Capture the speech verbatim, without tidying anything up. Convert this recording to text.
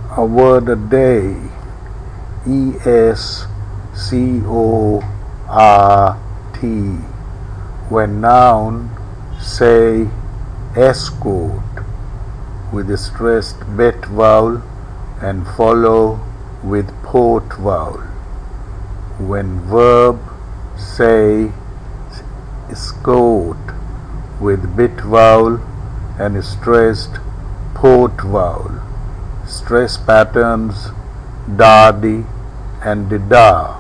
A word a day. E S C O R T. When noun, say escort with a stressed bet vowel and follow with port vowel. When verb, say escort with bit vowel and stressed port vowel. Stress patterns dardy and da.